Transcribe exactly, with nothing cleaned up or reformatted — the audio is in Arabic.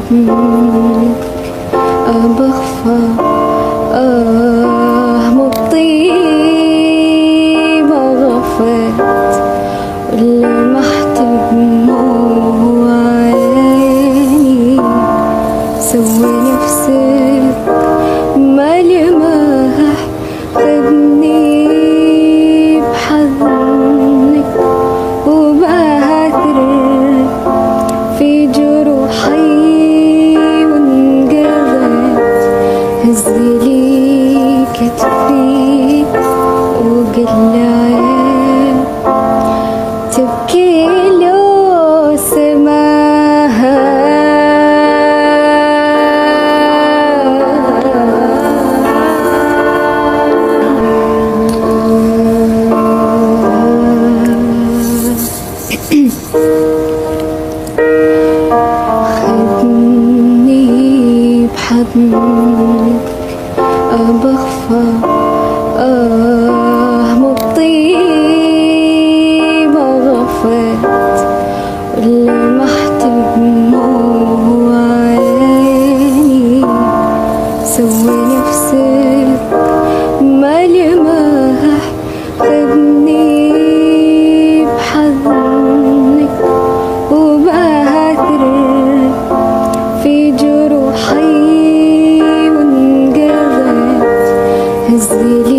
بحضنك بخفى آه مطيبة غفيت ولمحت دموع عيني سوي نفسك ما لمح خدني بحضنك وبعثر في جروحي وانقضيت هزلي كتفي وقل عين تبكي لو سماها خدني بحضنك بخفى آه مطيبة غفيت ولمحت دموع عيني سوي نفسك ما لمح خدني بحضنك وبعثر في جروحي وانقضيت هزلي